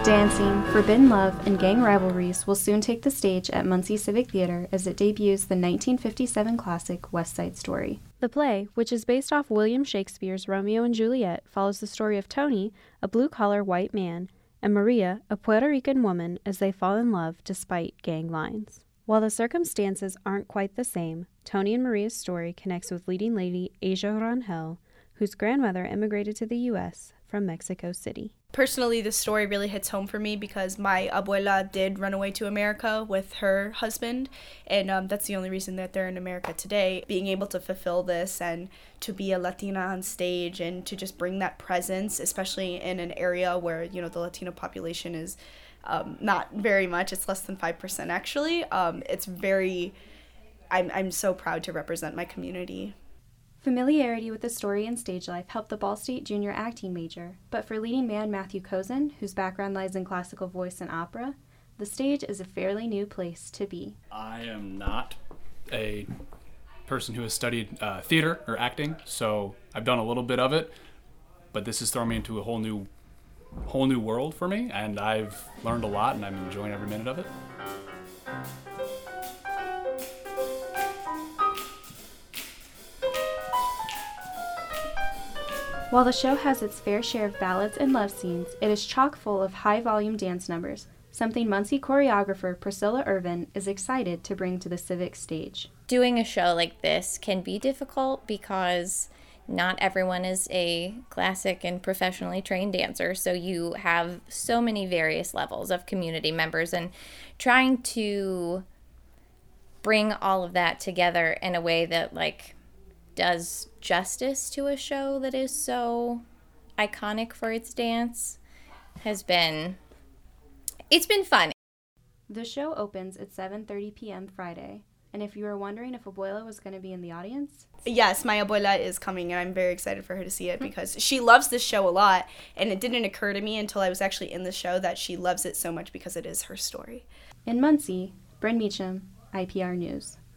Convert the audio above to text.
Dancing, forbidden love, and gang rivalries will soon take the stage at Muncie Civic Theater as it debuts the 1957 classic West Side Story. The play, which is based off William Shakespeare's Romeo and Juliet, follows the story of Tony, a blue-collar white man, and Maria, a Puerto Rican woman, as they fall in love despite gang lines. While the circumstances aren't quite the same, Tony and Maria's story connects with leading lady Asia Rangel, whose grandmother immigrated to the U.S. from Mexico City. Personally, this story really hits home for me because my abuela did run away to America with her husband, and that's the only reason that they're in America today. Being able to fulfill this and to be a Latina on stage and to just bring that presence, especially in an area where, you know, the Latino population is not very much, it's less than 5% actually. I'm so proud to represent my community. Familiarity with the story and stage life helped the Ball State junior acting major, but for leading man Matthew Cozen, whose background lies in classical voice and opera, the stage is a fairly new place to be. I am not a person who has studied theater or acting, so I've done a little bit of it, but this has thrown me into a whole new world for me, and I've learned a lot, and I'm enjoying every minute of it. While the show has its fair share of ballads and love scenes, it is chock full of high-volume dance numbers, something Muncie choreographer Priscilla Irvin is excited to bring to the Civic stage. Doing a show like this can be difficult because not everyone is a classic and professionally trained dancer, so you have so many various levels of community members, and trying to bring all of that together in a way that, does justice to a show that is so iconic for its dance it's been fun. The show opens at 7:30 p.m. Friday, and if you were wondering if Abuela was going to be in the audience... Yes, my abuela is coming, and I'm very excited for her to see it because she loves this show a lot, and it didn't occur to me until I was actually in the show that she loves it so much because it is her story. In Muncie, Bryn Meacham, IPR News.